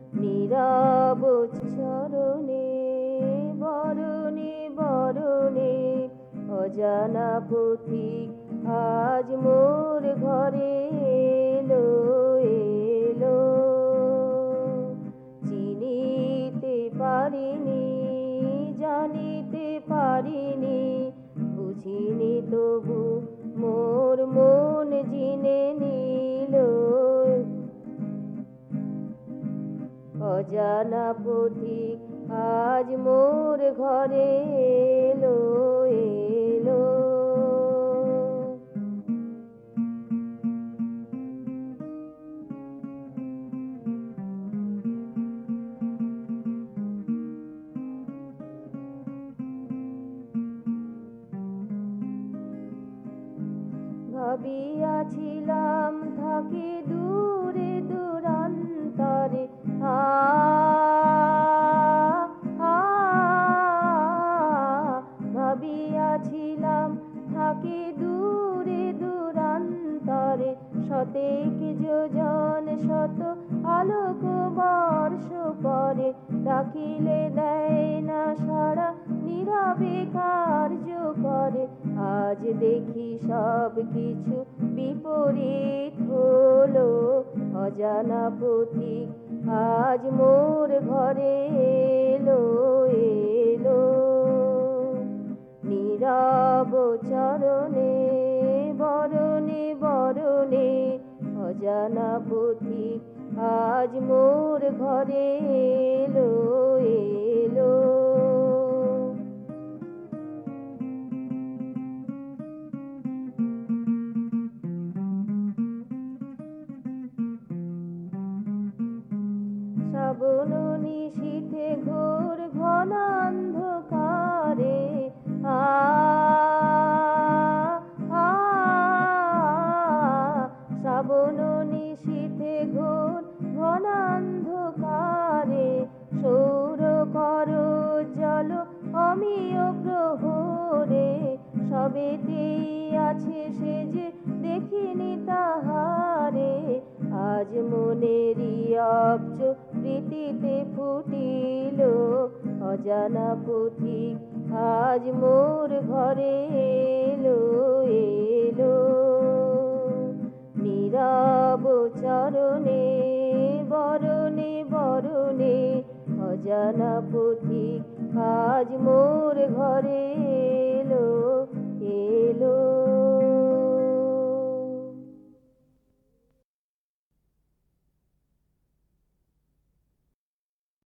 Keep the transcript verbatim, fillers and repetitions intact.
নীরব চরণে বরণে বরণে অজানা পথিক আজ মোর ঘরে এলো এলো। চিনিতে পারিনি জানিতে পারিনি বুঝিনি তবু মোর মন জিনে নিল। অজানা পথিক আজ মোর ঘরে এলো এলো। ভাবিয়াছিলাম থাকি দূরে দূরান্তরে, আ ভাবিয়াছিলাম থাকি দূরে দূরান্তরে, শতেক যোজন শত আলোক বর্ষ পরে ডাকিলে দেয় না সাড়া নীরবে কার্য করে। আজ দেখি সব কিছু বিপরীত হলো। অজানা পথিক আজ মোর ঘরে এলো এলো। নীরব চরণে বরণে বরণে অজানা পথিক আজ মোর ঘরে এলো এলো। শ্রাবণ নিশীথে ঘোর ঘন অন্ধকারে, আ শ্রাবণ নিশীথে ঘোর ঘন অন্ধকারে, সৌর কর জল অমিয় প্রহরে, সবেতেই আছে সে যে দেখিনি তাহারে। আজ মনেরই অব্জ প্রীতিতে ফুটিল। অজানা পথিক আজ মোর ঘরে এলো এলো। নীরব চরণে বরণে বরণে অজানা পথিক আজ মোর ঘরে